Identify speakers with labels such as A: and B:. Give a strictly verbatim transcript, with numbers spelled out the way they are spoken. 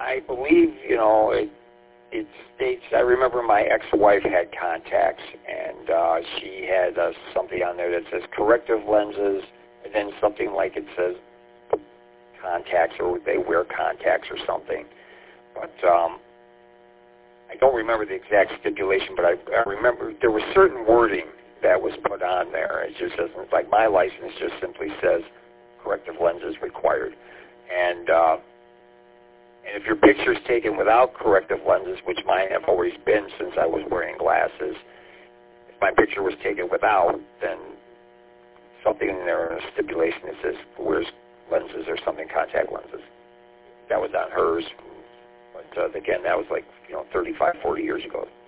A: I believe, you know, it, it states, I remember my ex-wife had contacts, and uh, she had uh, something on there that says corrective lenses, and then something like it says contacts, or they wear contacts or something. But um, I don't remember the exact stipulation, but I, I remember there was certain wording that was put on there. It just doesn't, like my license just simply says corrective lenses required. And uh, and if your picture is taken without corrective lenses, which mine have always been since I was wearing glasses, if my picture was taken without, then something in there in a stipulation that says wears lenses or something, contact lenses. That was on hers. But uh, again, that was like, you know, thirty-five, forty years ago.